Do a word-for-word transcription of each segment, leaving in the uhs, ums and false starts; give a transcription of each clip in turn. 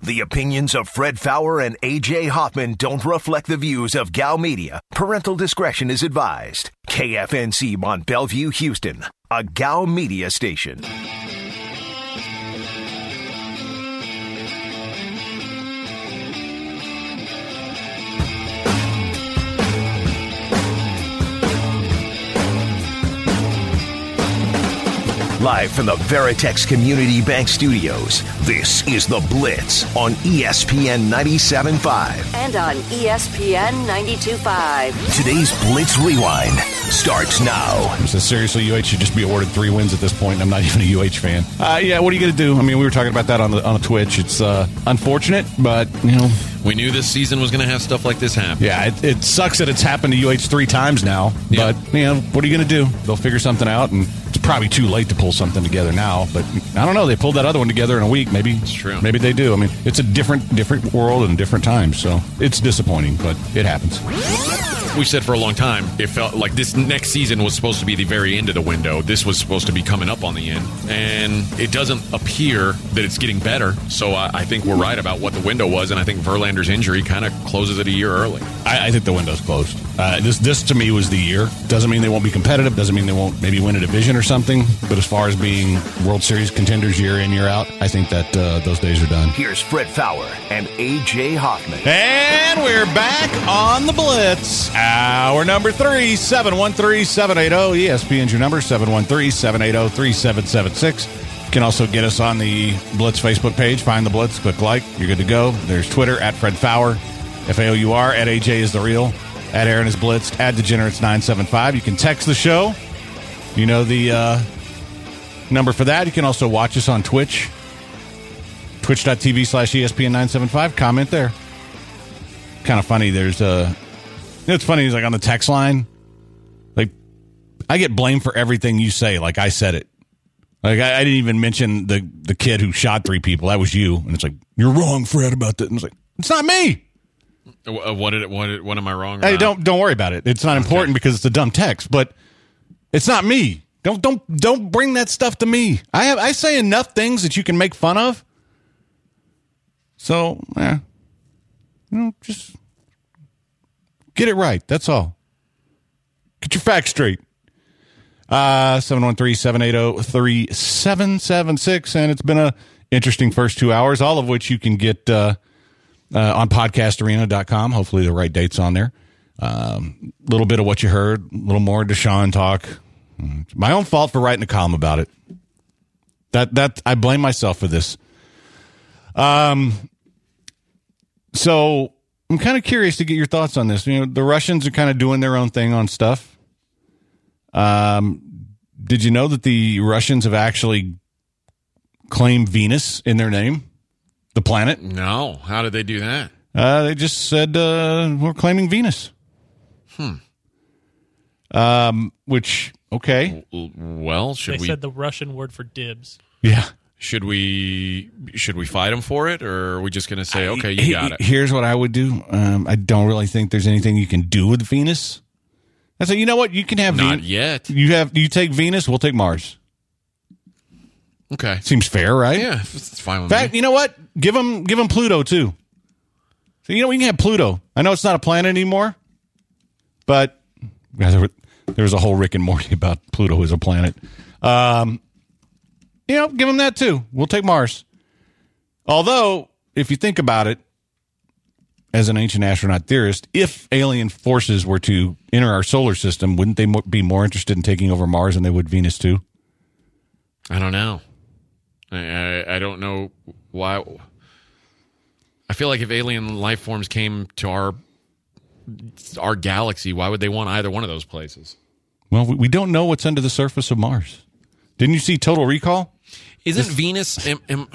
The opinions of Fred Faour and A J Hoffman don't reflect the views of Gal Media. Parental discretion is advised. K F N C Mont Bellevue, Houston, a Gal Media station. Live from the Veritex Community Bank Studios, this is The Blitz on E S P N ninety-seven point five. And on E S P N ninety-two point five. Today's Blitz Rewind starts now. So seriously, U H should just be awarded three wins at this point. I'm not even a U H fan. Uh, yeah, what are you going to do? I mean, we were talking about that on the on the Twitch. It's uh, unfortunate, but, you know. We knew this season was going to have stuff like this happen. Yeah, it, it sucks that it's happened to U H three times now. Yeah. But, you know, what are you going to do? They'll figure something out, and it's probably too late to pull something together now. But I don't know. They pulled that other one together in a week. Maybe it's true. Maybe they do. I mean, it's a different different world and different times, so it's disappointing, but it happens. We said for a long time, it felt like this next season was supposed to be the very end of the window. This was supposed to be coming up on the end. And it doesn't appear that it's getting better. So I, I think we're right about what the window was. And I think Verlander's injury kind of closes it a year early. I, I think the window's closed. Uh, this, this, to me, was the year. Doesn't mean they won't be competitive. Doesn't mean they won't maybe win a division or something. But as far as being World Series contenders year in, year out, I think that uh, those days are done. Here's Fred Faour and A J Hoffman. And we're back on the Blitz. Hour number three, seven one three, seven eight zero. E S P N's your number, seven one three, seven eight zero, three seven seven six. You can also get us on the Blitz Facebook page. Find the Blitz, click like. You're good to go. There's Twitter, at Fred Faour, F A O U R, at A J is the real, at Aaron is Blitzed, at Degenerates nine seven five. You can text the show. You know the uh, number for that. You can also watch us on Twitch, twitch.tv slash ESPN 975. Comment there. Kind of funny. There's a... You know, it's funny, he's like on the text line, like, I get blamed for everything you say, like I said it. Like, I, I didn't even mention the, the kid who shot three people. That was you. And it's like, you're wrong, Fred, about that. And it's like, it's not me. What did it, what, did, what am I wrong about? Hey, don't don't worry about it. It's not important okay. because it's a dumb text, but it's not me. Don't don't don't bring that stuff to me. I have I say enough things that you can make fun of. So, yeah. You know, just get it right. That's all. Get your facts straight. Uh, seven one three, seven eight zero, three seven seven six. And it's been a interesting first two hours, all of which you can get uh, uh, on podcast arena dot com. Hopefully the right date's on there. A um, little bit of what you heard, a little more Deshaun talk. It's my own fault for writing a column about it. That that I blame myself for this. Um. So... I'm kind of curious to get your thoughts on this. You know, the Russians are kind of doing their own thing on stuff. Um, did you know that the Russians have actually claimed Venus in their name, the planet? No. How did they do that? Uh, they just said uh, we're claiming Venus. Hmm. Um, which okay. Well, should they we? They said the Russian word for dibs. Yeah. Should we should we fight them for it, or are we just going to say, okay, you got it? Here's what I would do. Um, I don't really think there's anything you can do with Venus. I say, you know what? You can have not Ven- yet. You have you take Venus, we'll take Mars. Okay, seems fair, right? Yeah, it's fine with In fact, me. You know what? Give them give them Pluto too. So you know we can have Pluto. I know it's not a planet anymore, but there was a whole Rick and Morty about Pluto as a planet. Um. You know, give them that too. We'll take Mars. Although, if you think about it, as an ancient astronaut theorist, if alien forces were to enter our solar system, wouldn't they be more interested in taking over Mars than they would Venus too? I don't know. I, I, I don't know why. I feel like if alien life forms came to our our galaxy, why would they want either one of those places? Well, we don't know what's under the surface of Mars. Didn't you see Total Recall? Isn't this- Venus... Am, am,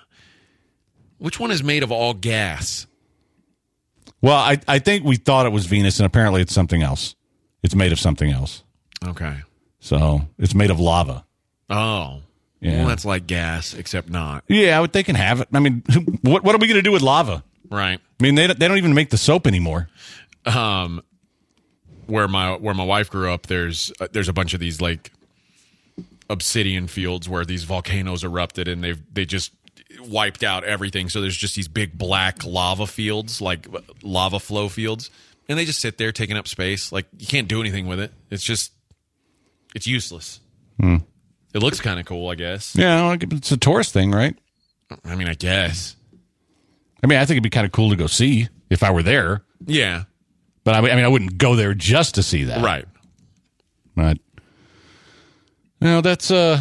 which one is made of all gas? Well, I, I think we thought it was Venus, and apparently it's something else. It's made of something else. Okay. So it's made of lava. Oh. Yeah. Well, that's like gas, except not. Yeah, they can have it. I mean, what what are we going to do with lava? Right. I mean, they they don't even make the soap anymore. Um, where my where my wife grew up, there's uh, there's a bunch of these like obsidian fields where these volcanoes erupted, and they they just wiped out everything. So there's just these big black lava fields, like lava flow fields. And they just sit there taking up space. Like, you can't do anything with it. It's just, it's useless. Hmm. It looks kind of cool, I guess. Yeah, it's a tourist thing, right? I mean, I guess. I mean, I think it'd be kind of cool to go see if I were there. Yeah. But I mean, I mean, I wouldn't go there just to see that. Right. But, you know, that's, uh,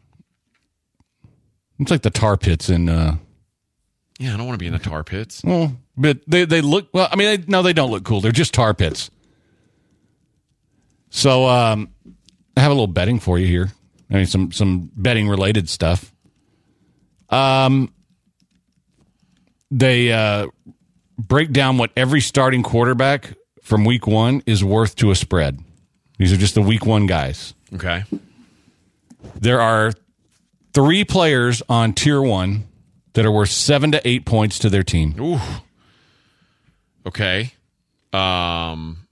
it's like the tar pits in, uh, Yeah, I don't want to be in the tar pits. well, but they, they look, well, I mean, they, no, they don't look cool. They're just tar pits. So, um, I have a little betting for you here. I mean, some, some betting related stuff. Um, they, uh, break down what every starting quarterback from week one is worth to a spread. These are just the week one guys. Okay. There are three players on tier one that are worth seven to eight points to their team. Ooh. Okay. Um,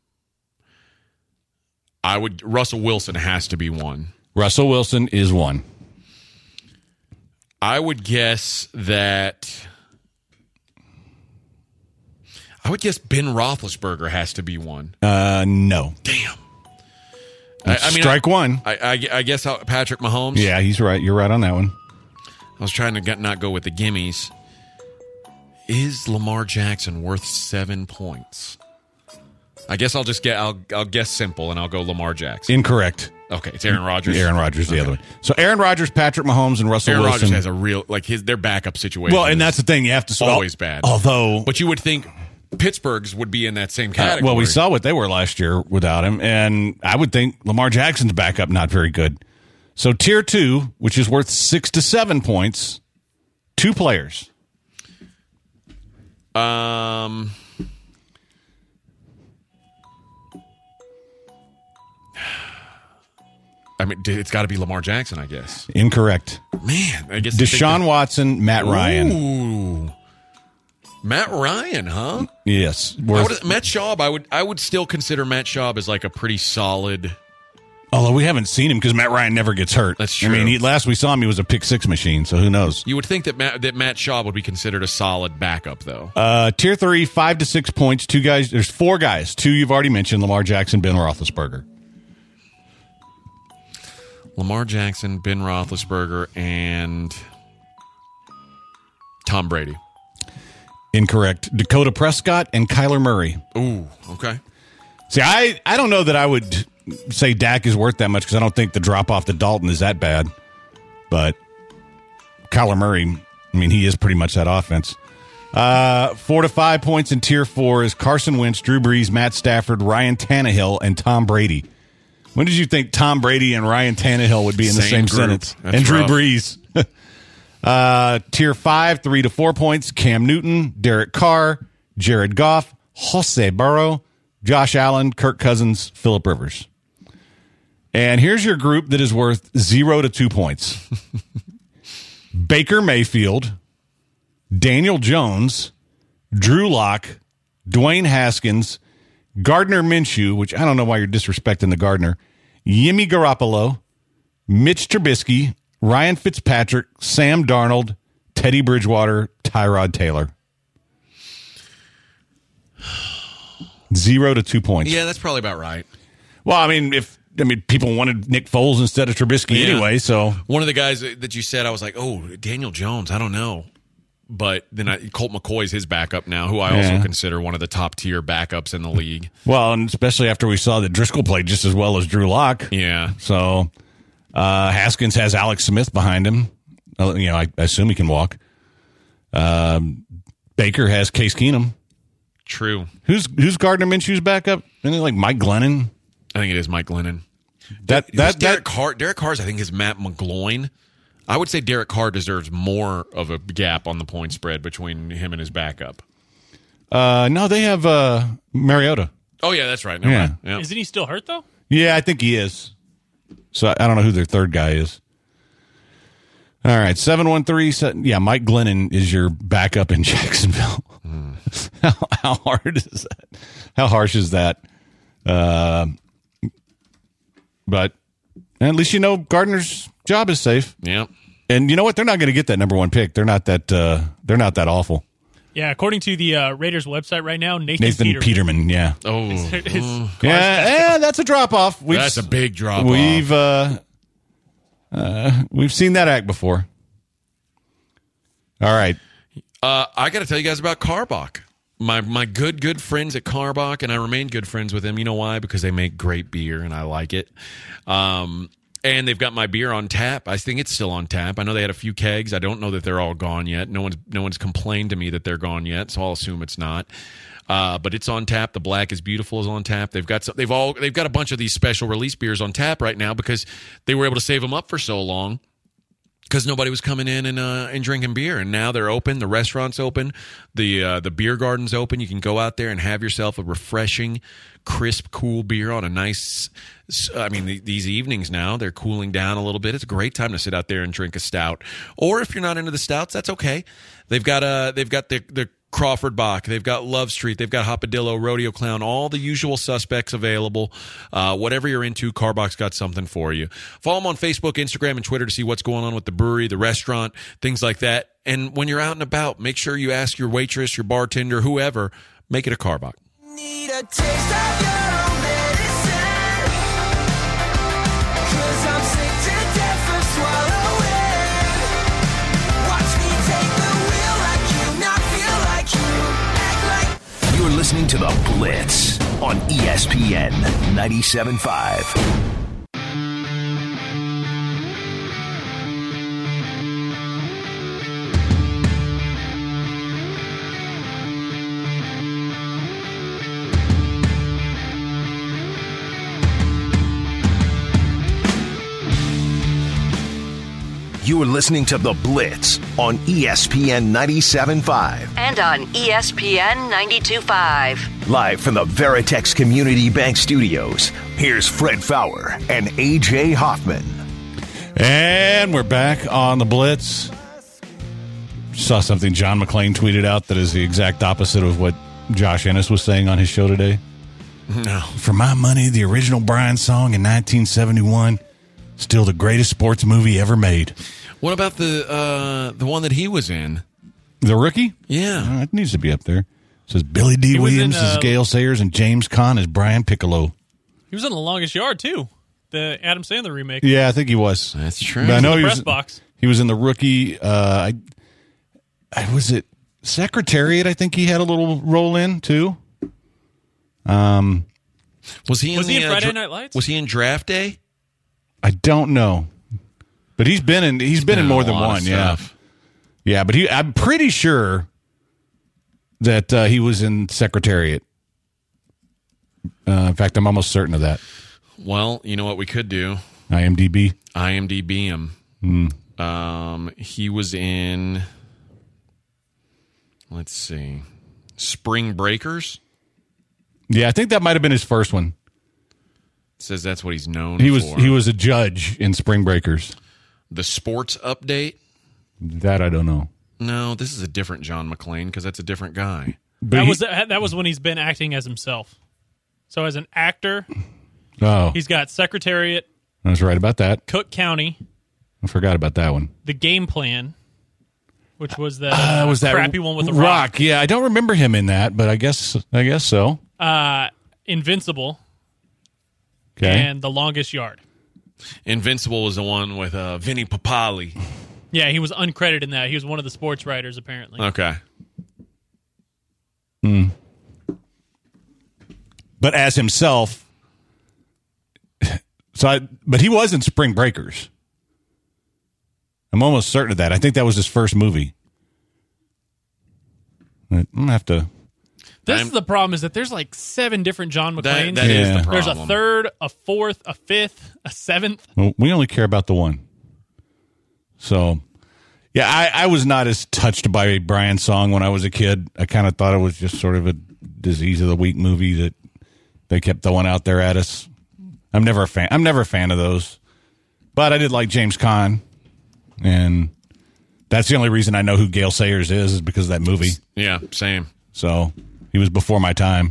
I would, Russell Wilson has to be one. Russell Wilson is one. I would guess that, I would guess Ben Roethlisberger has to be one. Uh, no. Damn. I, I mean, Strike I, one. I, I, I guess how, Patrick Mahomes. Yeah, he's right. You're right on that one. I was trying to get, not go with the gimmies. Is Lamar Jackson worth seven points? I guess I'll just get. I'll I'll guess simple, and I'll go Lamar Jackson. Incorrect. Okay, it's Aaron Rodgers. Aaron Rodgers, the Okay. other one. So Aaron Rodgers, Patrick Mahomes, and Russell Aaron Wilson. Rodgers has a real like his their backup situation. Well, and that's the thing. You have to always bad. Although, But you would think Pittsburgh's would be in that same uh, category. well, we saw what they were last year without him, and I would think Lamar Jackson's backup not very good. So tier two, which is worth six to seven points, two players. Um. I mean, it's got to be Lamar Jackson, I guess. Incorrect. Man, I guess Deshaun Watson, Matt Ryan. Ooh, Matt Ryan, huh? Yes, I worth, would, Matt Schaub. I would, I would still consider Matt Schaub as like a pretty solid. although we haven't seen him because Matt Ryan never gets hurt. That's true. I mean, he, last we saw him, he was a pick six machine. So who knows? You would think that Matt, that Matt Schaub would be considered a solid backup, though. Uh, tier three, five to six points. Two guys. There's four guys. Two you've already mentioned: Lamar Jackson, Ben Roethlisberger. Lamar Jackson, Ben Roethlisberger, and Tom Brady. Incorrect. Dakota Prescott and Kyler Murray. Ooh, okay. See, I, I don't know that I would say Dak is worth that much because I don't think the drop off to Dalton is that bad. But Kyler Murray, I mean, he is pretty much that offense. Uh, four to five points in tier four is Carson Wentz, Drew Brees, Matt Stafford, Ryan Tannehill, and Tom Brady. When did you think Tom Brady and Ryan Tannehill would be in the Same same group. sentence? That's and Drew rough. Brees. uh, tier five, three to four points, Cam Newton, Derek Carr, Jared Goff, Jose Burrow, Josh Allen, Kirk Cousins, Phillip Rivers. And here's your group that is worth zero to two points. Baker Mayfield, Daniel Jones, Drew Lock, Dwayne Haskins, Gardner Minshew, which I don't know why you're disrespecting the Gardner, Jimmy Garoppolo, Mitch Trubisky, Ryan Fitzpatrick, Sam Darnold, Teddy Bridgewater, Tyrod Taylor. Zero to two points. Yeah, that's probably about right. Well, I mean, if I mean people wanted Nick Foles instead of Trubisky Yeah. anyway, so One of the guys that you said, I was like, oh, Daniel Jones, I don't know. But then I, Colt McCoy's his backup now, who I also Yeah. consider one of the top tier backups in the league. well, and especially after we saw that Driscoll played just as well as Drew Lock. Yeah. So uh, Haskins has Alex Smith behind him. Uh, You know, I, I assume he can walk. Um, Baker has Case Keenum. True. Who's who's Gardner Minshew's backup? Isn't it like Mike Glennon? I think it is Mike Glennon. That Who's that Derek that Carr. Derek Carr's, I think, is Matt McGloin. I would say Derek Carr deserves more of a gap on the point spread between him and his backup. uh, no, they have uh, Mariota. Oh, yeah, that's right. No, Yeah. right. Yeah. Isn't he still hurt, though? Yeah, I think he is. So I, I don't know who their third guy is. All right, seven one three. Yeah, Mike Glennon is your backup in Jacksonville. Mm. how, how hard is that? How harsh is that? Uh, but at least you know Gardner's job is safe. Yeah. And you know what? They're not going to get that number one pick. They're not that. Uh, they're not that awful. Yeah, according to the uh, Raiders website right now, Nathan, Nathan Peterman. Peterman yeah. Oh, His- his oh. car's Yeah, yeah, that's a drop off. That's a big drop off. We've uh, uh, we've seen that act before. All right. Uh, I got to tell you guys about Karbach. My my good, good friends at Karbach, and I remain good friends with them. You know why? Because they make great beer, and I like it. Um, and they've got my beer on tap. I think it's still on tap. I know they had a few kegs. I don't know that they're all gone yet. No one's no one's complained to me that they're gone yet, so I'll assume it's not. Uh, but it's on tap. The Black is Beautiful is on tap. They've got some, they've all they've got a bunch of these special release beers on tap right now because they were able to save them up for so long. Because nobody was coming in and uh, and drinking beer, and now they're open. The restaurant's open, the uh, the beer garden's open. You can go out there and have yourself a refreshing, crisp, cool beer on a nice. I mean, the, these evenings now they're cooling down a little bit. It's a great time to sit out there and drink a stout. Or if you're not into the stouts, that's okay. They've got a they've got the the Crawford Bach. They've got Love Street. They've got Hopadillo, Rodeo Clown, all the usual suspects available. Uh, whatever you're into, Karbach's got something for you. Follow them on Facebook, Instagram, and Twitter to see what's going on with the brewery, the restaurant, things like that. And when you're out and about, make sure you ask your waitress, your bartender, whoever, make it a Karbach. Need a taste of your own medicine, 'cause I'm sick to death of swallowing. Watch me take the wheel like you, not feel like you, act like. You're listening to The Blitz on E S P N ninety-seven point five. You are listening to The Blitz on E S P N ninety-seven point five. And on E S P N ninety-two point five. Live from the Veritex Community Bank Studios, here's Fred Fowler and A J Hoffman. And we're back on The Blitz. Saw something John McClain tweeted out that is the exact opposite of what Josh Ennis was saying on his show today. No. For my money, the original Brian song in nineteen seventy-one, still the greatest sports movie ever made. What about the uh, the one that he was in? The Rookie? Yeah. Uh, it needs to be up there. It says Billy D. He was Williams in, uh, as Gale Sayers and James Caan as Brian Piccolo. He was in The Longest Yard, too. The Adam Sandler remake. Yeah, I think he was. That's true. But I know The he press was, box. he was in The Rookie. Uh, I, I was it Secretariat, I think he had a little role in, too. Um, Was he in, Was the, he in uh, Friday dra- Night Lights? Was he in Draft Day? I don't know. But he's been in he's been in a more than lot of one, yeah. stuff. Yeah, but he I'm pretty sure that uh, he was in Secretariat. Uh, in fact, I'm almost certain of that. Well, you know what we could do? IMDb. IMDb him. Mm. Um, he was in, let's see, Spring Breakers. Yeah, I think that might have been his first one. It says that's what he's known He was for. he was a judge in Spring Breakers. The Sports Update. That I don't know. No, this is a different John McClane because that's a different guy. But That he- was that was when he's been acting as himself. So as an actor, oh, he's got Secretariat, I was right about that. Cook County, I forgot about that one. The Game Plan, which was the Uh, was that crappy one with the rock? rock. Yeah, I don't remember him in that, but I guess I guess so. Uh, Invincible, Okay. and The Longest Yard. Invincible was the one with uh, Vinny Papali. Yeah, he was uncredited in that. He was one of the sports writers, apparently. Okay. But as himself, so I, but he was in Spring Breakers. I'm almost certain of that. I think that was his first movie. I'm gonna have to. This I'm- is the problem: is that there's like seven different John That, McClanes. that is Yeah. the There's problem. a third, a fourth, a fifth, a seventh. Well, we only care about the one. So, yeah, I, I was not as touched by a Brian song when I was a kid. I kind of thought it was just sort of a disease of the week movie that they kept throwing out there at us. I'm never a fan. I'm never a fan of those. But I did like James Caan, and that's the only reason I know who Gale Sayers is, is because of that movie. Yeah, same. So he was before my time.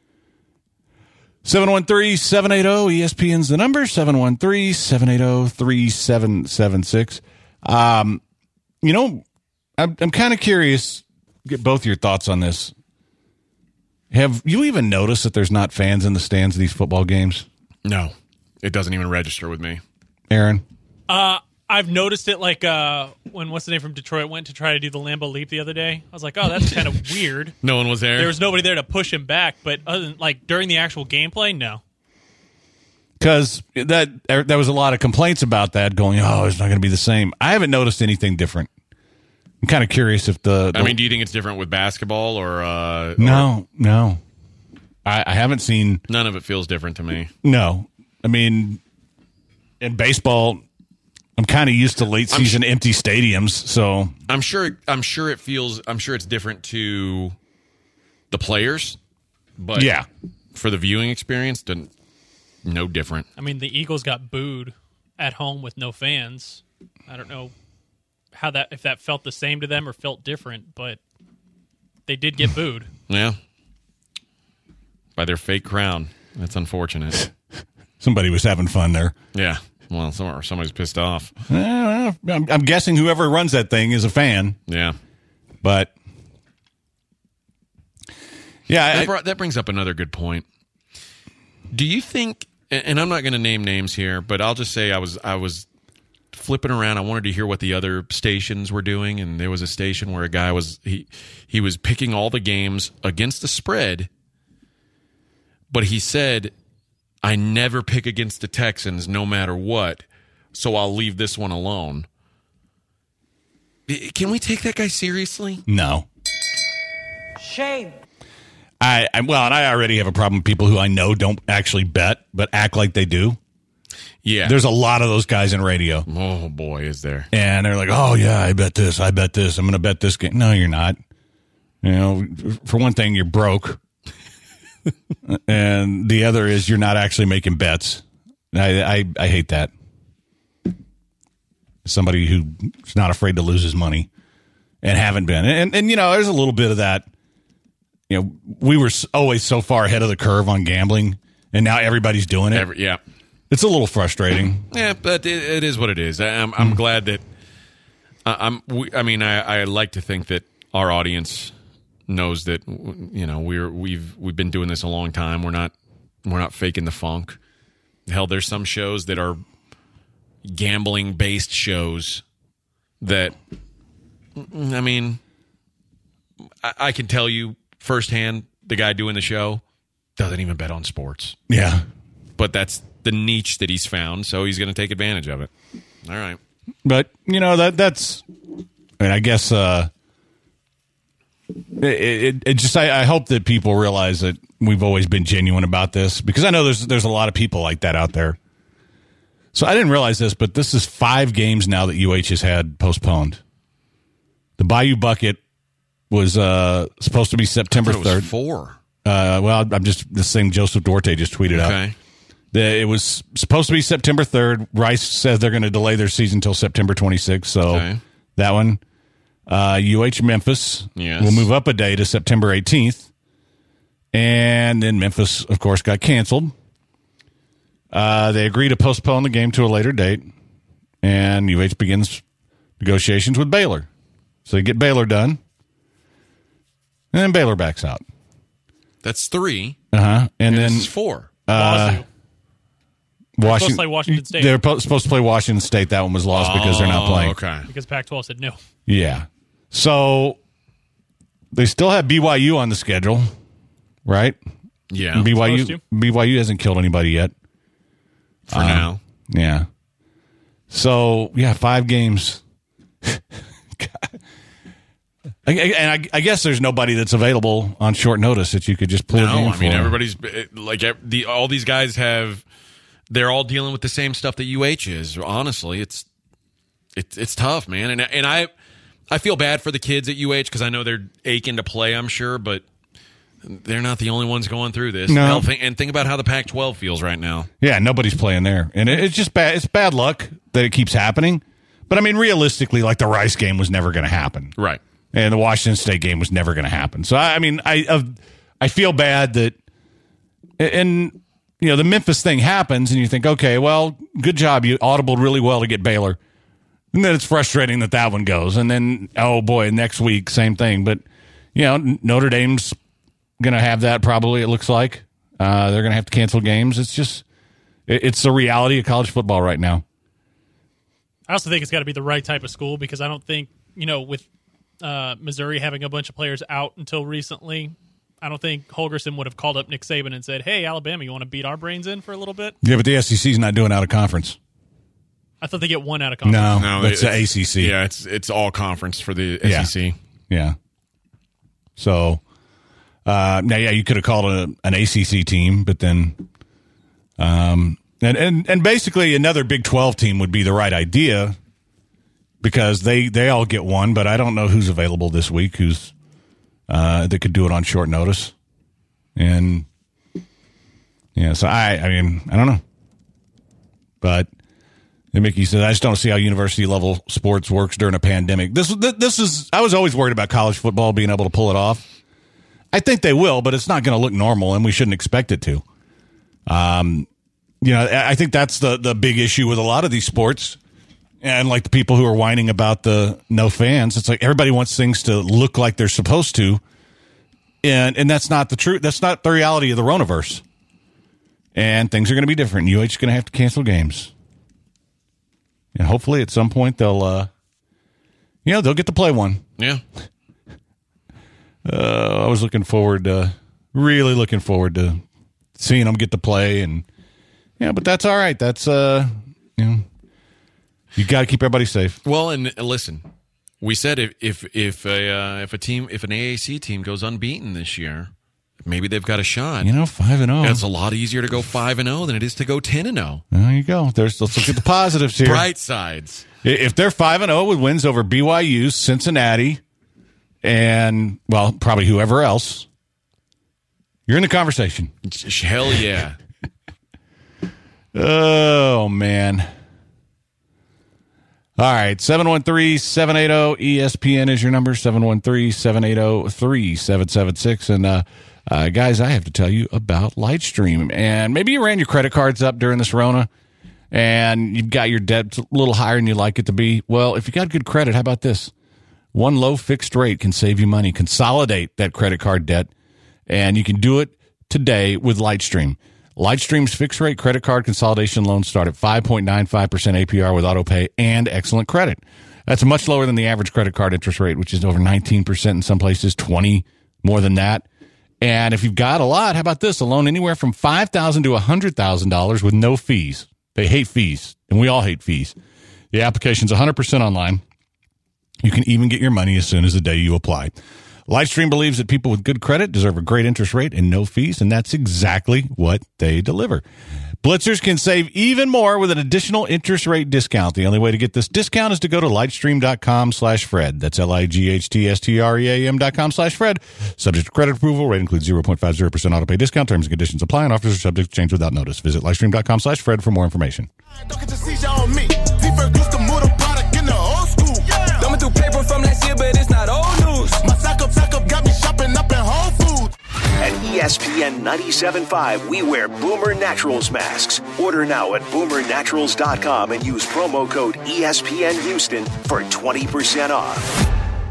seven one three, seven eight zero, E S P N's the number, seven one three, seven eight zero, three seven seven six. Um, you know, I'm, I'm kind of curious, get both your thoughts on this. Have you even noticed that there's not fans in the stands of these football games? No, it doesn't even register with me. Aaron? Uh, I've noticed it like uh, when what's the name from Detroit went to try to do the Lambeau Leap the other day. I was like, oh, that's kind of weird. No one was there? There was nobody there to push him back, but other than, like during the actual gameplay, no. Because that there was a lot of complaints about that going, oh, it's not going to be the same. I haven't noticed anything different. I'm kind of curious if the, the... I mean, do you think it's different with basketball or... Uh, no, or, no. I, I haven't seen... None of it feels different to me. No. I mean, in baseball, I'm kind of used to late season sh- empty stadiums, so... I'm sure I'm sure it feels... I'm sure it's different to the players, but yeah, for the viewing experience, then no different. I mean, the Eagles got booed at home with no fans. I don't know how that if that felt the same to them or felt different, but they did get booed. Yeah. By their fake crown. That's unfortunate. Somebody was having fun there. Yeah. Well, some, somebody's pissed off. Uh, I'm, I'm guessing whoever runs that thing is a fan. Yeah. But, yeah. That, I, brought, that brings up another good point. Do you think, and I'm not going to name names here, but I'll just say I was I was flipping around. I wanted to hear what the other stations were doing, and there was a station where a guy was, he he was picking all the games against the spread, but he said, I never pick against the Texans no matter what, so I'll leave this one alone. Can we take that guy seriously? No. Shame. I, I well, and I already have a problem with people who I know don't actually bet, but act like they do. Yeah. There's a lot of those guys in radio. Oh, boy, is there. And they're like, oh, yeah, I bet this, I bet this, I'm going to bet this game. No, you're not. You know, for one thing, you're broke. And the other is you're not actually making bets. I, I, I hate that. Somebody who's not afraid to lose his money and haven't been. And, and, you know, there's a little bit of that. You know, we were always so far ahead of the curve on gambling, and now everybody's doing it. Every, yeah. It's a little frustrating. Yeah, but it, it is what it is. I'm, I'm mm. glad that uh, I'm. We, I mean, I, I like to think that our audience knows that you know we're we've we've been doing this a long time. We're not we're not faking the funk. Hell, there's some shows that are gambling based shows that I mean, I, I can tell you firsthand, the guy doing the show doesn't even bet on sports. Yeah, but that's the niche that he's found, so he's going to take advantage of it. All right. But, you know, that that's, I mean, I guess, uh, it, it, it just, I, I hope that people realize that we've always been genuine about this, because I know there's, there's a lot of people like that out there. So I didn't realize this, but this is five games now that U H has had postponed. The Bayou Bucket was, uh, supposed to be September third. It was four. Uh, well, I'm just, this thing Joseph Duarte just tweeted okay. out. It was supposed to be September third. Rice says they're going to delay their season until September twenty-sixth. So okay. that one. Uh, U H Memphis yes. will move up a day to September eighteenth. And then Memphis, of course, got canceled. Uh, they agreed to postpone the game to a later date. And U H begins negotiations with Baylor. So they get Baylor done. And then Baylor backs out. That's three. Uh-huh. And, and then this is four. Uh, Washington, supposed to play Washington State. They're po- supposed to play Washington State. That one was lost oh, because they're not playing. Okay. Because Pac twelve said no. Yeah. So they still have B Y U on the schedule, right? Yeah. B Y U B Y U hasn't killed anybody yet. For um, now. Yeah. So, yeah, five games. And I, I guess there's nobody that's available on short notice that you could just pull no, a game I mean, for. everybody's like the all these guys have. They're all dealing with the same stuff that U H is. Honestly, it's it's it's tough, man. And and I I feel bad for the kids at U H because I know they're aching to play. I'm sure, but they're not the only ones going through this. No. Hell, think, and think about how the Pac twelve feels right now. Yeah, nobody's playing there, and it, it's just bad. It's bad luck that it keeps happening. But I mean, realistically, like the Rice game was never going to happen, right? And the Washington State game was never going to happen. So I, I mean, I uh, I feel bad that, and you know, the Memphis thing happens, and you think, okay, well, good job, you audibled really well to get Baylor. And then it's frustrating that that one goes. And then, oh, boy, next week, same thing. But, you know, Notre Dame's going to have that probably, it looks like. Uh, they're going to have to cancel games. It's just, it, it's the reality of college football right now. I also think it's got to be the right type of school because I don't think, you know, with uh, Missouri having a bunch of players out until recently, I don't think Holgorsen would have called up Nick Saban and said, hey, Alabama, you want to beat our brains in for a little bit? Yeah, but the S E C's not doing out of conference. I thought they get one out of conference. No, No, that's the it's- A C C. Yeah, it's it's all conference for the Yeah. S E C. Yeah. So, uh, now, yeah, you could have called a, an A C C team, but then, um, and, and, and basically another Big twelve team would be the right idea because they, they all get one, but I don't know who's available this week, who's, uh, that could do it on short notice. And, yeah, so I, I mean, I don't know. But, and Mickey said, I just don't see how university level sports works during a pandemic. This, this is, I was always worried about college football being able to pull it off. I think they will, but it's not going to look normal, and we shouldn't expect it to. Um, you know, I think that's the, the big issue with a lot of these sports. And like the people who are whining about the no fans, it's like everybody wants things to look like they're supposed to. And and that's not the truth. That's not the reality of the Roniverse. And things are going to be different. U H is going to have to cancel games. And hopefully at some point they'll, uh, you know, they'll get to play one. Yeah. Uh, I was looking forward to, really looking forward to seeing them get to play. And, yeah, but that's all right. That's, uh, you know, you got to keep everybody safe. Well, and uh, listen, we said if if if a uh, if a team if an A A C team goes unbeaten this year, maybe they've got a shot. You know, five and oh. It's a lot easier to go five and zero than it is to go ten and zero. There you go. There's let's look at the positives here. Bright sides. If they're five and zero with wins over B Y U, Cincinnati, and well, probably whoever else, you're in the conversation. Hell yeah. Oh man. All right, seven one three, seven eight zero, E S P N is your number, seven one three, seven eight zero, three seven seven six. And, uh, uh, guys, I have to tell you about Lightstream. And maybe you ran your credit cards up during this Rona, and you've got your debt a little higher than you'd like it to be. Well, if you got good credit, how about this? One low fixed rate can save you money. Consolidate that credit card debt, and you can do it today with Lightstream. Lightstream's fixed-rate credit card consolidation loans start at five point nine five percent A P R with autopay and excellent credit. That's much lower than the average credit card interest rate, which is over nineteen percent in some places, twenty more than that. And if you've got a lot, how about this? A loan anywhere from five thousand dollars to one hundred thousand dollars with no fees. They hate fees, and we all hate fees. The application's one hundred percent online. You can even get your money as soon as the day you apply. Lightstream believes that people with good credit deserve a great interest rate and no fees, and that's exactly what they deliver. Blitzers can save even more with an additional interest rate discount. The only way to get this discount is to go to lightstream.com slash Fred. That's L-I-G-H-T-S-T-R-E-A-M dot com slash Fred. Subject to credit approval. Rate includes zero point five zero percent autopay discount. Terms and conditions apply, and offers are subject to change without notice. Visit lightstream.com slash Fred for more information. Don't get your seizure on me. People used to move the product in the old school. Yeah. Thumbing through paper from last year, but it's not old news. My sack up, sack up got me shopping up in Whole Foods. At E S P N ninety-seven point five, we wear Boomer Naturals masks. Order now at boomer naturals dot com and use promo code E S P N Houston for twenty percent off.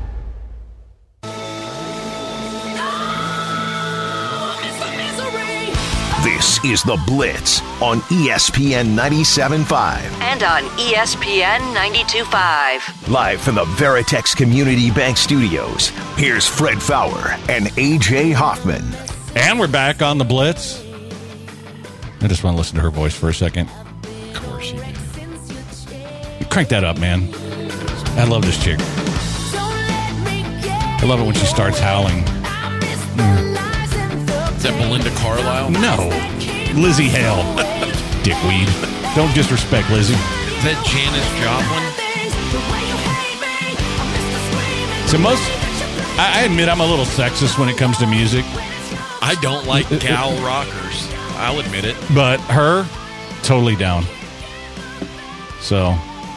This is The Blitz on E S P N ninety-seven point five. And on E S P N ninety-two point five. Live from the Veritex Community Bank Studios, here's Fred Fowler and A J Hoffman. And we're back on The Blitz. I just want to listen to her voice for a second. Of course you do. Crank that up, man. I love this chick. I love it when she starts howling. Is that Belinda Carlisle? No. Lizzie Hale. Dickweed. Don't disrespect Lizzie. Is that Janis Joplin? So most, I I admit I'm a little sexist when it comes to music, I don't like gal rockers. I'll admit it. but her, totally down. So,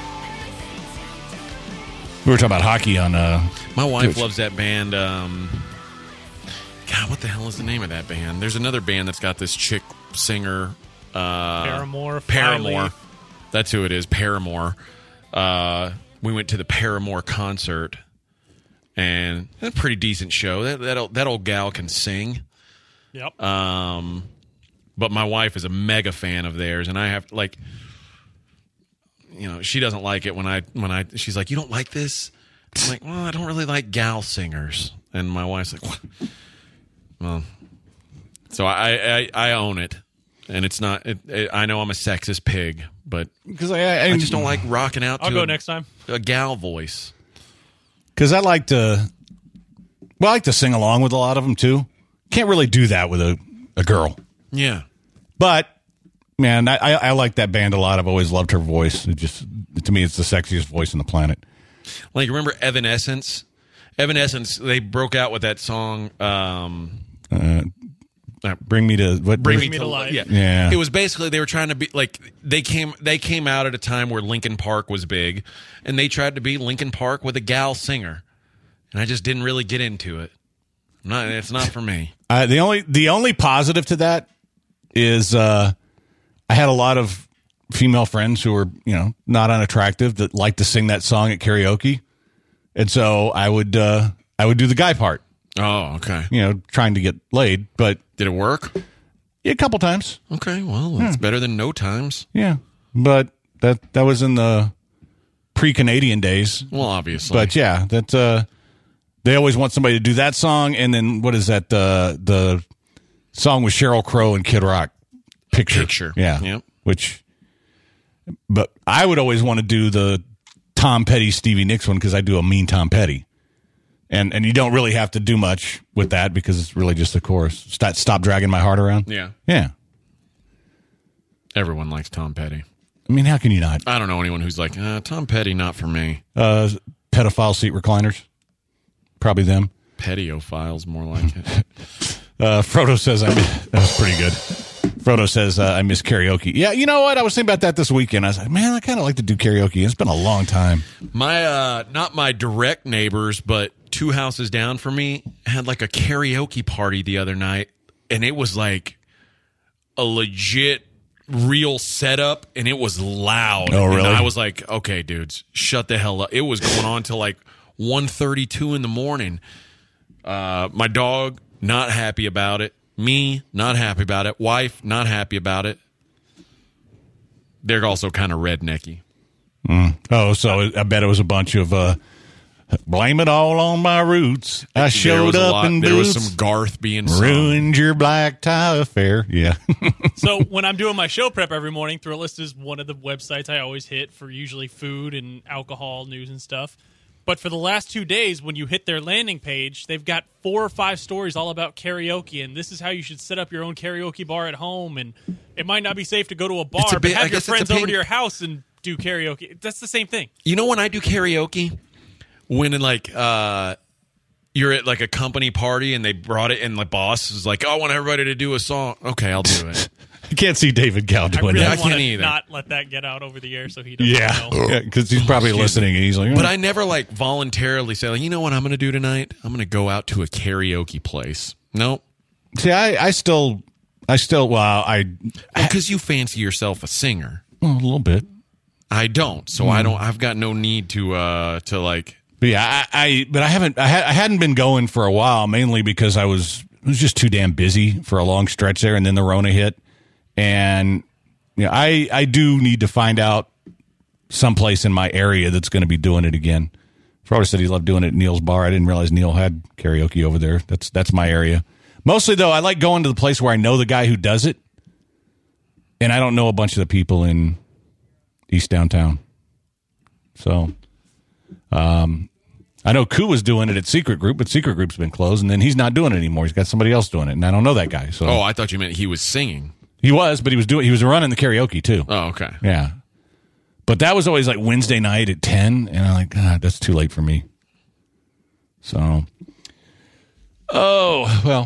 we were talking about hockey on, uh, My wife Twitch. loves that band. Um, God, what the hell is the name of that band? There's another band that's got this chick singer. Uh, Paramore, Paramore. Flyleaf. That's who it is, Paramore. Uh, we went to the Paramore concert, and a pretty decent show. That that old, that old gal can sing. Yep. Um, but my wife is a mega fan of theirs, and I have like, you know, she doesn't like it when I when I. She's like, "You don't like this?" I'm like, "Well, I don't really like gal singers." And my wife's like, "What?" Well, so I I, I own it, and it's not. It, it, I know I'm a sexist pig, but Because I, I, I just don't like rocking out. I'll to go a, next time. A gal voice. Because I like to, well, I like to sing along with a lot of them too. Can't really do that with a, a girl. Yeah. But man, I, I, I like that band a lot. I've always loved her voice. It just to me, it's the sexiest voice on the planet. Like, remember Evanescence? Evanescence, they broke out with that song. Um, Uh, bring me to what? Bring, Bring me, Me to to Life. Life. Yeah. Yeah. It was basically they were trying to be like they came they came out at a time where Linkin Park was big, and they tried to be Linkin Park with a gal singer, and I just didn't really get into it. Not it's not for me. Uh, the only the only positive to that is uh, I had a lot of female friends who were you know not unattractive that liked to sing that song at karaoke, and so I would uh, I would do the guy part. Oh, okay. You know, trying to get laid, but Did it work? yeah, a couple times. Okay, well, it's better than no times. Yeah, but that that was in the pre-Canadian days. Well, obviously. But yeah, that uh, they always want somebody to do that song, and then what is that? Uh, the song with Sheryl Crow and Kid Rock, Picture. Picture. Yeah. Yep. Which, but I would always want to do the Tom Petty, Stevie Nicks one because I do a mean Tom Petty, and and you don't really have to do much with that because it's really just the chorus. Stop, stop dragging my heart around. Yeah. Yeah. Everyone likes Tom Petty. I mean, how can you not? I don't know anyone who's like, uh, Tom Petty, not for me. Uh, pedophile seat recliners, probably them. Pettyophiles, more like it. Uh, Frodo says, I miss, that was pretty good. Frodo says, uh, I miss karaoke. Yeah, you know what? I was thinking about that this weekend. I was like, man, I kind of like to do karaoke. It's been a long time. My, uh, not my direct neighbors, but two houses down from me had like a karaoke party the other night, and it was like a legit real setup, and it was loud. Oh, really? And I was like, okay, dudes, shut the hell up. It was going on till like one thirty-two in the morning. Uh, my dog, not happy about it. Me, not happy about it. Wife, not happy about it. They're also kind of rednecky. Mm. Oh, so I bet it was a bunch of uh, blame it all on my roots. I There showed was a up lot- in There was boots, some Garth being sung. ruined your black tie affair. Yeah. So when I'm doing my show prep every morning, Thrillist is one of the websites I always hit for usually food and alcohol news and stuff. But for the last two days, when you hit their landing page, they've got four or five stories all about karaoke, and this is how you should set up your own karaoke bar at home. And it might not be safe to go to a bar, It's a bit- but I have your guess it's a friends over pain- to your house and do karaoke. That's the same thing. You know when I do karaoke? When in like uh you're at like a company party and they brought it and the boss is like, oh, I want everybody to do a song. Okay, I'll do it. I can't see David Gow I doing really I that. want can't to either. not let that get out over the air so he doesn't Yeah. know. Because he's probably listening and he's like, But "Oh." I never like voluntarily say, like, you know what I'm going to do tonight? I'm going to go out to a karaoke place. Nope. See, I, I still, I still, well, I, Because you fancy yourself a singer. well, a little bit. I don't. So I don't, I've got no need to, uh, to like, But yeah, I, I but I haven't, I, ha- I hadn't been going for a while, mainly because I was, I was just too damn busy for a long stretch there, and then the Rona hit, and you know, I, I do need to find out someplace in my area that's going to be doing it again. Frodo said he loved doing it at Neil's bar. I didn't realize Neil had karaoke over there. That's that's my area. Mostly though, I like going to the place where I know the guy who does it, and I don't know a bunch of the people in East Downtown. So, um. I know Koo was doing it at Secret Group, but Secret Group's been closed, and then he's not doing it anymore. He's got somebody else doing it, and I don't know that guy. So oh, I thought you meant he was singing. he was, but he was doing he was running the karaoke too. Oh, okay. Yeah, but that was always like Wednesday night at ten, and I'm like, God, that's too late for me. So, oh well,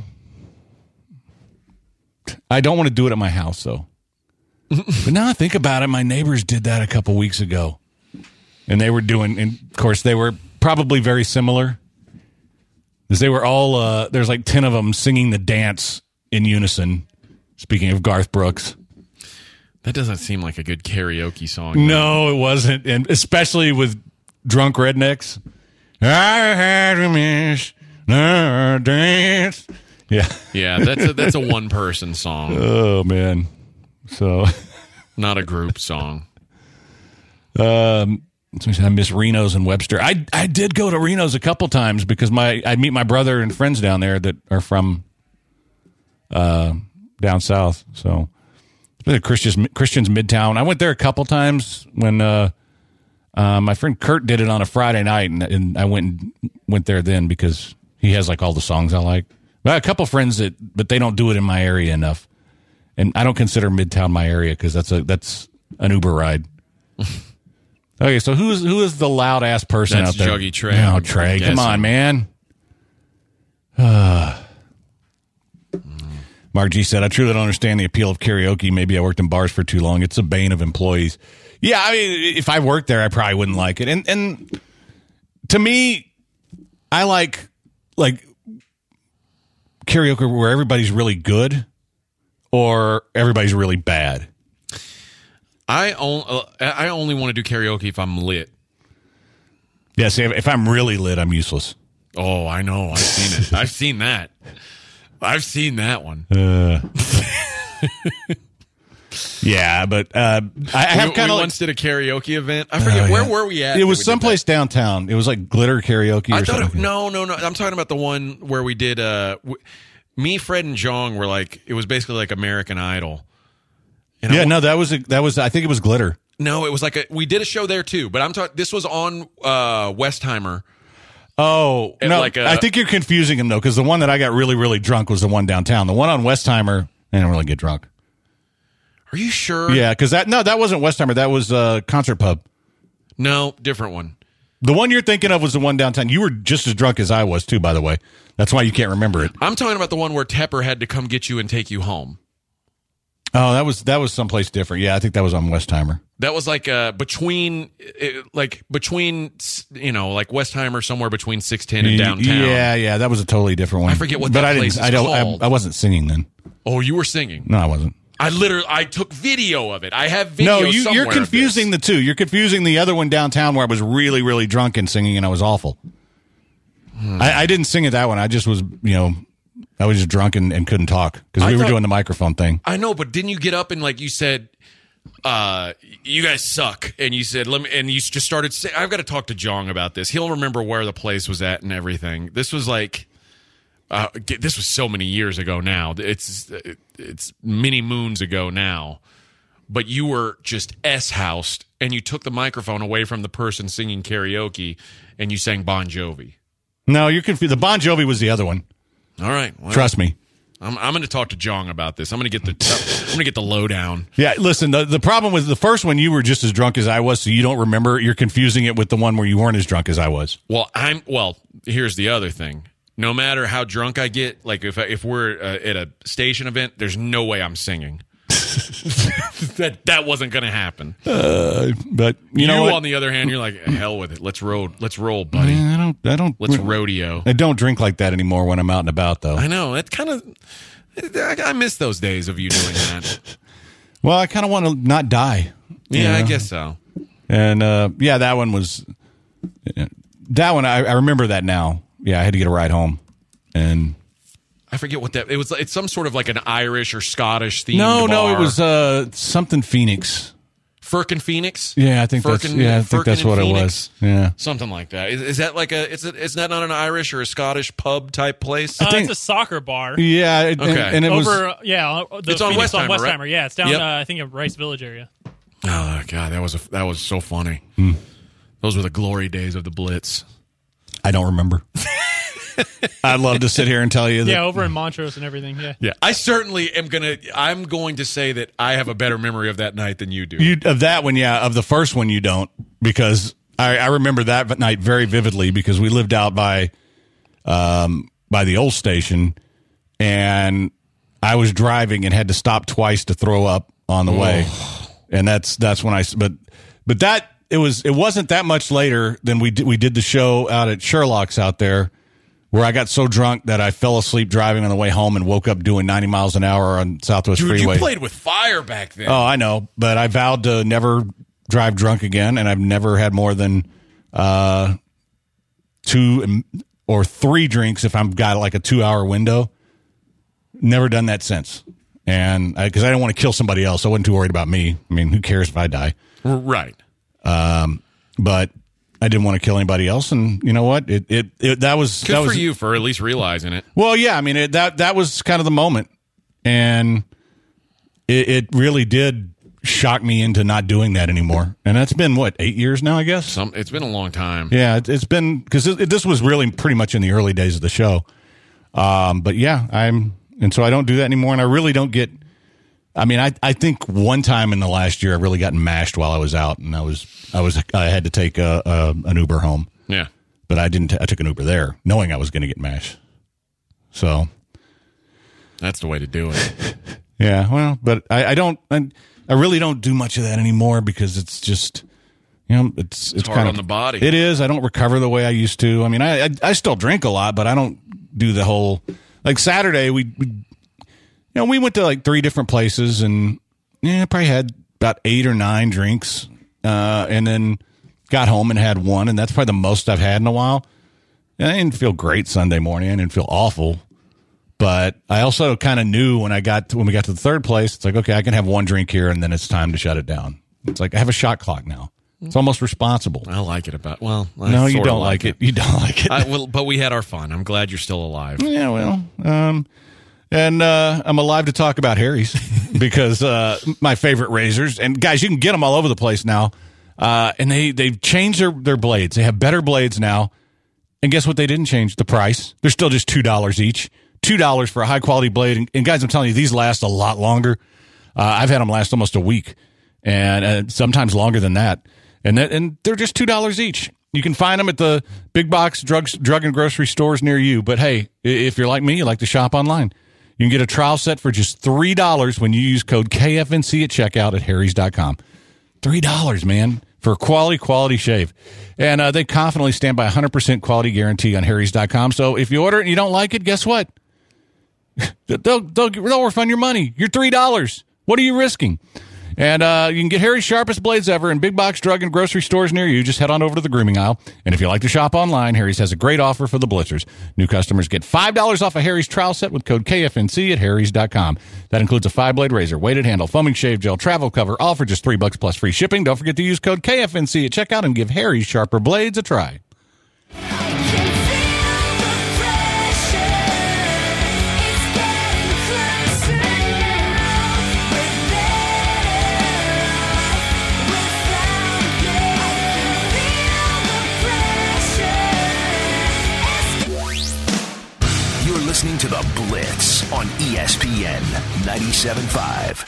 I don't want to do it at my house though. But now I think about it, my neighbors did that a couple weeks ago. And they were doing, and of course, they were probably very similar. Because they were all, uh, there's like ten of them singing the dance in unison. Speaking of Garth Brooks. That doesn't seem like a good karaoke song. No, it wasn't. And especially with drunk rednecks. I had to miss the dance. Yeah. Yeah, that's a, that's a one-person song, Oh, man. So, not a group song. um, I miss Reno's and Webster. I I did go to Reno's a couple times because my I meet my brother and friends down there that are from uh, down south. So, the Christians, Christians Midtown. I went there a couple times when uh, uh, my friend Kurt did it on a Friday night, and, and I went and went there then because he has like all the songs I like. But I have a couple friends that, but they don't do it in my area enough, and I don't consider Midtown my area because that's a that's an Uber ride. Okay, so who's who is the loud ass person That's out there? Juggy Trey. No, Trey, come on, man. Mark G said, I truly don't understand the appeal of karaoke. Maybe I worked in bars for too long. It's a bane of employees. Yeah, I mean, if I worked there, I probably wouldn't like it. And and to me, I like like karaoke where everybody's really good or everybody's really bad. I only uh, I only want to do karaoke if I'm lit. Yeah, see, if, if I'm really lit, I'm useless. Oh, I know. I've seen it. I've seen that. I've seen that one. Uh, yeah, but uh, I, I have we, kind we of once did a karaoke event. I forget Oh, where yeah. were we at? It was that we did someplace downtown. It was like glitter karaoke that? I or thought something. it, no, no, no. I'm talking about the one where we did. Uh, w- me, Fred, and Jong were like. It was basically like American Idol. And Yeah, I, no, that was a, that was. I think it was glitter. no, it was like a. We did a show there too, but I'm talking. This was on uh, Westheimer. Oh And no, like a- I think you're confusing them though, because the one that I got really, really drunk was the one downtown. The one on Westheimer, I didn't really get drunk. Are you sure? Yeah, because that no, that wasn't Westheimer. That was uh, Concert Pub. No, different one. The one you're thinking of was the one downtown. You were just as drunk as I was too, by the way. That's why you can't remember it. I'm talking about the one where Tepper had to come get you and take you home. Oh, that was that was someplace different. Yeah, I think that was on Westheimer. That was like uh, between, uh, like between, you know, like Westheimer, somewhere between six ten and downtown. Yeah, yeah, that was a totally different one. I forget what but that I place didn't, is I don't. called. I, I wasn't singing then. Oh, you were singing. No, I wasn't. I literally, I took video of it. I have video. No, you, somewhere you're of confusing the this. two. You're confusing the other one downtown where I was really, really drunk and singing, and I was awful. Hmm. I, I didn't sing at that one. I just was, you know, I was just drunk and, and couldn't talk because I we were thought- doing the microphone thing. I know, but didn't you get up and like you said, uh, you guys suck, and you said, let me, and you just started saying, I've got to talk to Jong about this. He'll remember where the place was at and everything. This was like, uh, g- this was so many years ago now. It's it's many moons ago now. But you were just S-housed, and you took the microphone away from the person singing karaoke, and you sang Bon Jovi. No, you're confused. The Bon Jovi was the other one. All right, well, Trust me. I'm, I'm going to talk to Jong about this. I'm going to get the I'm going to get the lowdown. Yeah, listen, the, the problem with the first one, you were just as drunk as I was, so you don't remember. You're confusing it with the one where you weren't as drunk as I was. Well, I'm well. Here's the other thing. No matter how drunk I get, like if I, if we're uh, at a station event, there's no way I'm singing. that that wasn't going to happen. Uh, but you, You, know what? on the other hand, you're like, hell with it. Let's roll. Let's roll, buddy. I don't. I don't. Let's rodeo. I don't drink like that anymore when I'm out and about, though. I know. It kind of. I, I miss those days of you doing that. Well, I kind of want to not die. you Yeah, I know? guess so. And uh, yeah, that one was that one. I, I remember that now. Yeah, I had to get a ride home, and I forget what that. It was. It's some sort of like an Irish or Scottish themed. no, no, it bar. was uh, something Phoenix. Firkin Phoenix. Yeah, I think that's Firkin- yeah, I think Firkin that's and what Phoenix? it was. Yeah, Something like that. Is, is that like a? Is it? Is that not an Irish or a Scottish pub type place? Uh, think- it's a soccer bar. yeah. It, Okay. and, and it was Over, yeah, the It's on Phoenix Westheimer, right? Westheimer. Yeah, it's down, Yep. uh, I think, in Rice Village area. Oh god, that was a, that was so funny. Hmm. Those were the glory days of the Blitz. I don't remember. I'd love to sit here and tell you that. Yeah, over in Montrose and everything. Yeah. Yeah, I certainly am gonna. I'm going to say that I have a better memory of that night than you do. You, of that one, yeah. Of the first one, you don't, because I, I remember that night very vividly because we lived out by, um, by the old station, and I was driving and had to stop twice to throw up on the way, and that's that's when I. But but that it was it wasn't that much later than we did, we did the show out at Sherlock's out there, where I got so drunk that I fell asleep driving on the way home and woke up doing ninety miles an hour on Southwest Dude, Freeway. you played with fire back then. Oh, I know, but I vowed to never drive drunk again, and I've never had more than uh, two or three drinks if I've got like a two-hour window. Never done that since. And because I, I don't want to kill somebody else, I wasn't too worried about me. I mean, who cares if I die? Right. Um, but I didn't want to kill anybody else, and you know what? It it, it that was good that for was, you for at least realizing it. Well, yeah, I mean it, that that was kind of the moment, and it, it really did shock me into not doing that anymore. And that's been what, eight years now, I guess. Some it's been a long time. Yeah, it, it's been because it, it, this was really pretty much in the early days of the show. Um, but yeah, I'm. And so I don't do that anymore, and I really don't get – I mean, I, I think one time in the last year I really got mashed while I was out, and I was I was I had to take a, a, an Uber home. Yeah. But I didn't – I took an Uber there knowing I was going to get mashed. So – that's the way to do it. Yeah, well, but I, I don't I, – I really don't do much of that anymore because it's just – you know, it's it's, it's hard kind on of, the body. It is. I don't recover the way I used to. I mean, I I, I still drink a lot, but I don't do the whole – like Saturday, we, we, you know, we went to like three different places, and yeah, probably had about eight or nine drinks, uh, and then got home and had one, and that's probably the most I've had in a while. And I didn't feel great Sunday morning. I didn't feel awful, but I also kind of knew when I got to, when we got to the third place, it's like, okay, I can have one drink here, and then it's time to shut it down. It's like I have a shot clock now. It's almost responsible. I like it about well. I no, you sorta don't like it. it. You don't like it. I, well, but we had our fun. I'm glad you're still alive. Yeah, well, um, and uh, I'm alive to talk about Harry's because uh, my favorite razors. And guys, you can get them all over the place now. Uh, and they they've changed their their blades. They have better blades now. And guess what? They didn't change the price. They're still just two dollars each. Two dollars for a high quality blade. And, and guys, I'm telling you, these last a lot longer. Uh, I've had them last almost a week, and uh, sometimes longer than that. And that, and they're just two dollars each. You can find them at the big box drugs, drug and grocery stores near you. But hey, if you're like me, you like to shop online, you can get a trial set for just three dollars when you use code K F N C at checkout at harrys dot com. three dollars, man, for a quality, quality shave. And uh, they confidently stand by a one hundred percent quality guarantee on harrys dot com. So if you order it and you don't like it, guess what? they'll, they'll, they'll refund your money. You're three dollars. What are you risking? And uh, you can get Harry's sharpest blades ever in big box drug and grocery stores near you. Just head on over to the grooming aisle. And if you like to shop online, Harry's has a great offer for the Blitzers. New customers get five dollars off a Harry's trial set with code K F N C at harrys dot com. That includes a five-blade razor, weighted handle, foaming shave gel, travel cover, all for just three bucks plus free shipping. Don't forget to use code K F N C at checkout and give Harry's sharper blades a try. Listening to The Blitz on E S P N ninety-seven point five.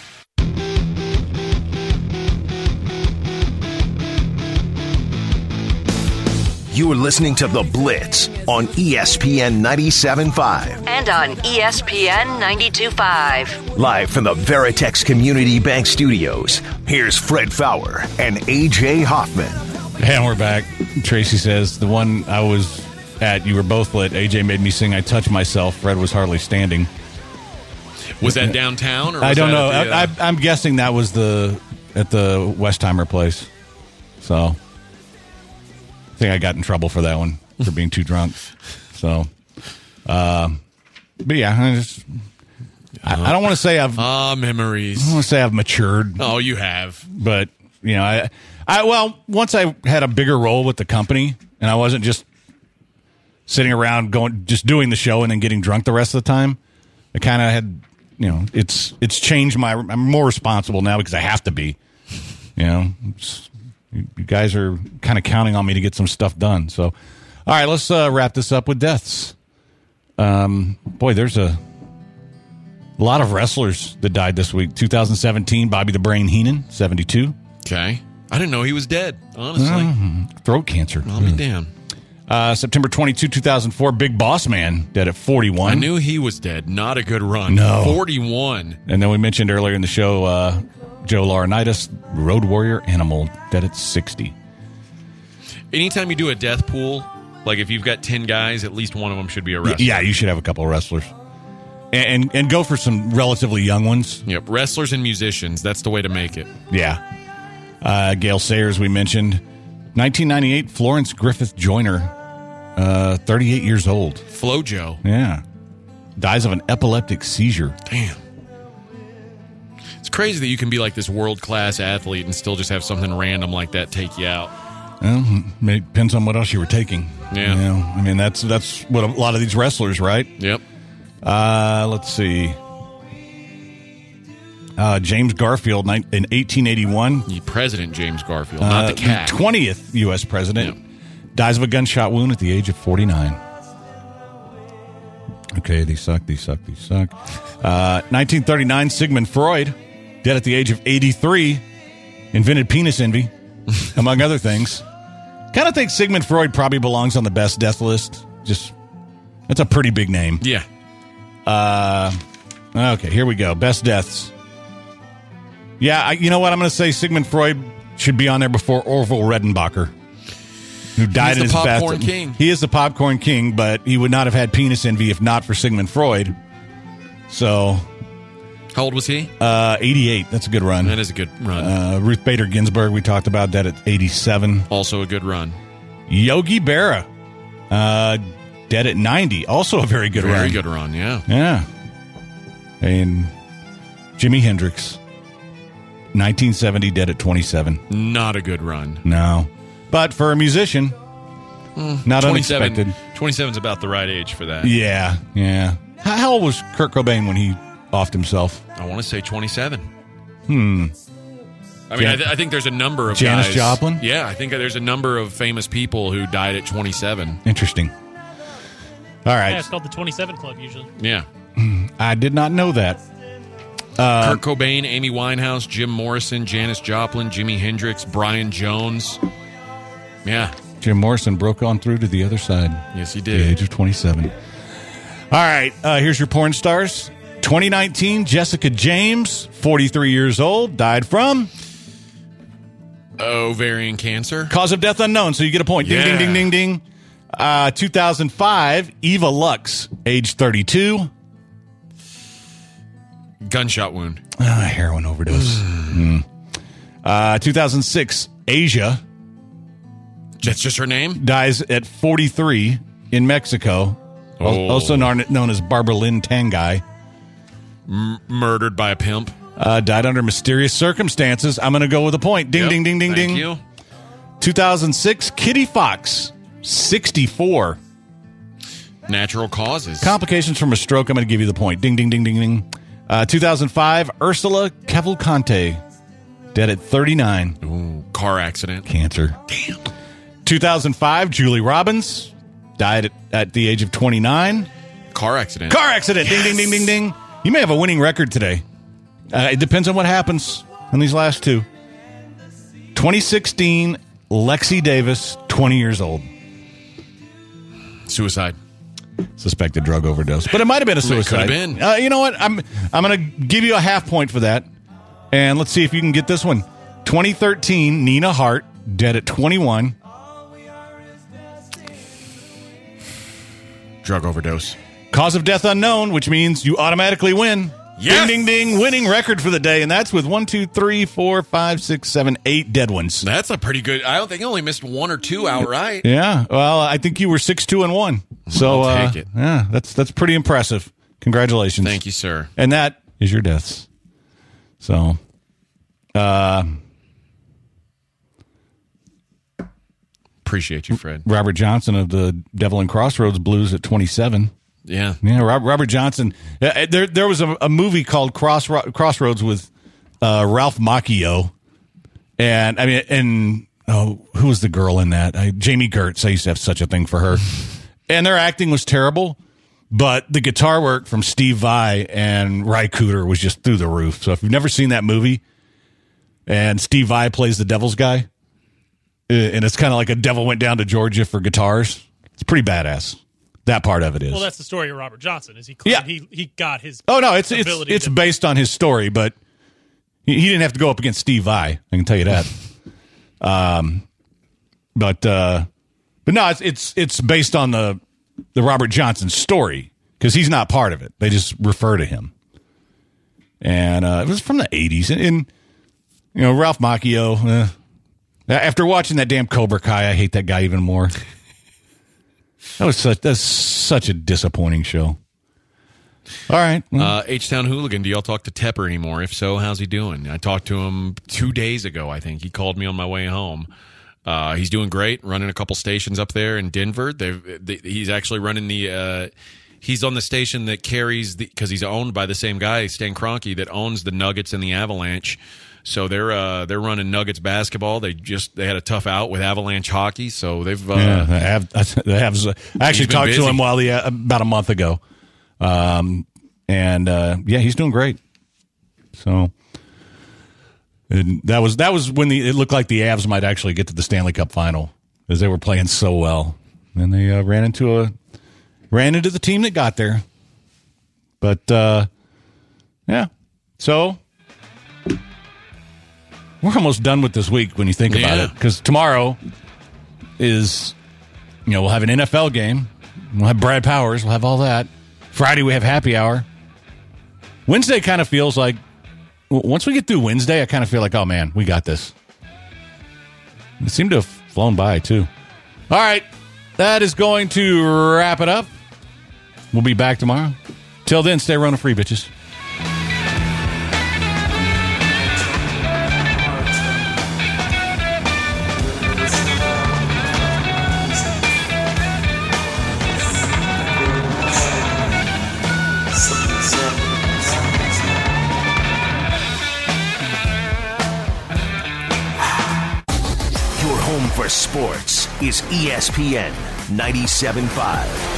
You are listening to The Blitz on E S P N ninety-seven point five. And on E S P N ninety-two point five. Live from the Veritex Community Bank Studios, here's Fred Fowler and A J Hoffman. And we're back. Tracy says, the one I was at, you were both lit. A J made me sing I Touch Myself. Fred was hardly standing. Was that downtown? Or was I don't that know. the, uh... I, I, I'm guessing that was the at the Westheimer place. So I think I got in trouble for that one, for being too drunk. So, uh, but yeah, I just I, I don't want to say I've ah memories. I don't want to say I've matured. Oh, you have. But you know, I I well once I had a bigger role with the company, and I wasn't just sitting around going just doing the show and then getting drunk the rest of the time. I kind of had, you know, it's it's changed my. I'm more responsible now because I have to be. You know, it's, you guys are kind of counting on me to get some stuff done. So, all right, let's uh, wrap this up with deaths. Um, boy, there's a lot of wrestlers that died this week. two thousand seventeen, Bobby the Brain Heenan, seventy-two. Okay, I didn't know he was dead. Honestly, uh, throat cancer. I'll be damned. Uh, September twenty-second, two thousand four, Big Boss Man, dead at forty-one. I knew he was dead. Not a good run. No. forty-one. And then we mentioned earlier in the show, uh, Joe Laurinaitis, Road Warrior Animal, dead at sixty. Anytime you do a death pool, like if you've got ten guys, at least one of them should be a wrestler. Yeah, you should have a couple of wrestlers. And, and, and go for some relatively young ones. Yep, wrestlers and musicians. That's the way to make it. Yeah. Uh, Gale Sayers, we mentioned. nineteen ninety-eight, Florence Griffith Joyner, uh, thirty-eight years old. Flojo. Yeah. Dies of an epileptic seizure. Damn. It's crazy that you can be like this world-class athlete and still just have something random like that take you out. Well, it depends on what else you were taking. Yeah. You know, I mean, that's that's what a lot of these wrestlers, right? Yep. Uh, let's see. Uh, James Garfield ni- in eighteen eighty-one. The President James Garfield, not Uh, the cat. twentieth U S president. Yep. Dies of a gunshot wound at the age of forty-nine. Okay, these suck, these suck, these suck. Uh, nineteen thirty-nine, Sigmund Freud, dead at the age of eighty-three, invented penis envy, among other things. Kind of think Sigmund Freud probably belongs on the best death list. Just, that's a pretty big name. Yeah. Uh, okay, here we go. Best deaths. Yeah, I, you know what? I'm going to say Sigmund Freud should be on there before Orville Redenbacher, who died He's in the his popcorn bathtub. king. He is the popcorn king, but he would not have had penis envy if not for Sigmund Freud. So, How old was he? uh, eighty-eight. That's a good run. That is a good run. Uh, Ruth Bader Ginsburg, we talked about that at eighty-seven. Also a good run. Yogi Berra, uh, dead at ninety. Also a very good Very run. good run, yeah. Yeah. And Jimi Hendrix, nineteen seventy, dead at twenty-seven. Not a good run. No. But for a musician, not twenty-seven, unexpected. twenty-seven is about the right age for that. Yeah, yeah. How, how old was Kurt Cobain when he offed himself? I want to say twenty-seven. Hmm. I mean, Jan- I, th- I think there's a number of Janis guys. Joplin? Yeah, I think there's a number of famous people who died at twenty-seven. Interesting. All right. Yeah, it's called the twenty-seven Club usually. Yeah. I did not know that. Kurt Cobain, Amy Winehouse, Jim Morrison, Janis Joplin, Jimi Hendrix, Brian Jones. Yeah. Jim Morrison broke on through to the other side. Yes, he At the did. age of twenty-seven. All right. Uh, here's your porn stars. twenty nineteen, Jessica James, forty-three years old, died from Ovarian cancer. cause of death unknown. So you get a point. Ding, Yeah. ding, ding, ding, ding. Uh, two thousand five, Eva Lux, age thirty-two. Gunshot wound. Uh, heroin overdose. Mm. Uh, two thousand six, Asia That's just her name? dies at forty-three in Mexico, al- Oh. also known, known as Barbara Lynn Tangay. M- murdered by a pimp. Uh, died under mysterious circumstances. I'm going to go with a point. Ding, Yep. ding, ding, ding, Thank ding. you. two thousand six, Kitty Fox, sixty-four. Natural causes. Complications from a stroke. I'm going to give you the point. Ding, ding, ding, ding, ding. Uh, two thousand five, Ursula Cavalcante, dead at thirty-nine. Ooh, car accident. Cancer. Damn. two thousand five, Julie Robbins, died at, at the age of twenty-nine. Car accident. Car accident. Ding, ding, ding, ding, ding. You may have a winning record today. Uh, it depends on what happens on these last two. twenty sixteen, Lexi Davis, twenty years old. Suicide. Suspected drug overdose, but it might have been a suicide. Could have been. Uh, you know what? I'm I'm going to give you a half point for that, and let's see if you can get this one. twenty thirteen, Nina Hart, dead at twenty-one. Drug overdose. Cause of death unknown, which means you automatically win. Yes! Ding, ding, ding. Winning record for the day, and that's with one, two, three, four, five, six, seven, eight dead ones. That's a pretty good. I don't think I only missed one or two outright. Yeah. Well, I think you were six, two, and one. So I'll take uh, it. Yeah, that's that's pretty impressive. Congratulations. Thank you, sir. And that is your deaths. So, uh, Appreciate you, Fred. Robert Johnson of the Devil and Crossroads Blues at twenty-seven. Yeah. Yeah, Rob, Robert Johnson. Uh, there, there was a, a movie called Cross Crossroads with uh, Ralph Macchio, and I mean, and oh, who was the girl in that? I, Jamie Gertz. I used to have such a thing for her, and their acting was terrible, but the guitar work from Steve Vai and Ry Cooder was just through the roof. So if you've never seen that movie, and Steve Vai plays the devil's guy, uh, and it's kind of like a devil went down to Georgia for guitars. It's pretty badass. That part of it is. Well, that's the story of Robert Johnson. Is he? Claimed Yeah. He he got his. Oh no, it's it's ability it's to- based on his story, but he, he didn't have to go up against Steve Vai. I can tell you that. um, but uh, but no, it's it's it's based on the the Robert Johnson story because he's not part of it. They just refer to him, and uh, it was from the eighties, and, and you know Ralph Macchio, eh, After watching that damn Cobra Kai, I hate that guy even more. That was such that's such a disappointing show. All right. Uh, H-Town Hooligan, do y'all talk to Tepper anymore? If so, how's he doing? I talked to him two days ago, I think. He called me on my way home. Uh, he's doing great, running a couple stations up there in Denver. They've, they, he's actually running the uh, – he's on the station that carries – because he's owned by the same guy, Stan Kroenke, that owns the Nuggets and the Avalanche. So they're uh, they're running Nuggets basketball. They just they had a tough out with Avalanche hockey, so they've uh, yeah, they have, they have, I actually talked to him while the uh, about a month ago, um, and uh, yeah, he's doing great. So and that was that was when the it looked like the Avs might actually get to the Stanley Cup final as they were playing so well, and they uh, ran into a ran into the team that got there. But uh, yeah, so. We're almost done with this week when you think about yeah. it, because tomorrow is, you know, we'll have an N F L game. We'll have Brad Powers. We'll have all that. Friday, we have happy hour. Wednesday kind of feels like, once we get through Wednesday, I kind of feel like, oh, man, we got this. It seemed to have flown by, too. All right. That is going to wrap it up. We'll be back tomorrow. Till then, stay running free, bitches. For sports is E S P N ninety-seven point five.